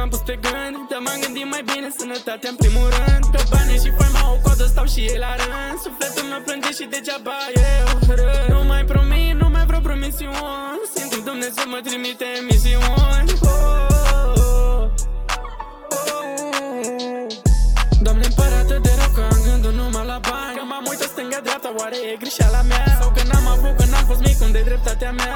m-am pus pe gând, dar m-am gândit mai bine, sănătatea în primul rând. Pe bani și faima o coadă, stau și ei la rând. Sufletul meu plânge și degeaba eu râd. Nu mai promit, nu mai vreau promisiuni. Simt că Dumnezeu mă trimite în misiuni. Doamne, îmi pare atât de rău că am gândul numai la bani. Că m-am uitat stânga-dreapta, oare e greșeala mea? Sau că n-am avut, că n-am fost mic, unde-i dreptatea mea?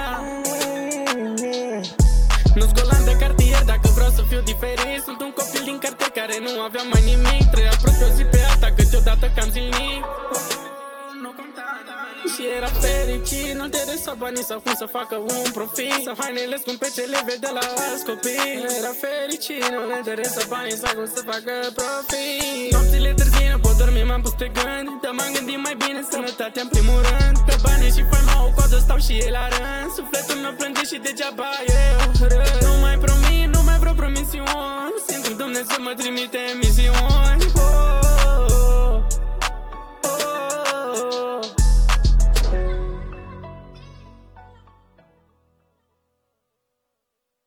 Nu-s golan de cartier, dacă vreau să fiu diferit. Sunt un copil din cartier care nu avea mai nimic. Trăia prost o zi pe alta, câteodată cam zilnic. Și era fericit, nu-l interesa banii sau cum să facă un profit. Sau hainele scumpe ce le vede la alți copii. Era fericit, nu-l interesa banii sau cum să facă profit. Nopțile târzii nu pot dormi, m-am pus pe gând, dar m-am gândit mai bine, sănătatea în primul rând. Pe bani și faima o coadă, stau și ei la rând. Sufletul meu plânge și degeaba eu râd. Nu mai promit, nu mai vreau promisiuni. Simt că Dumnezeu mă trimite în misiuni.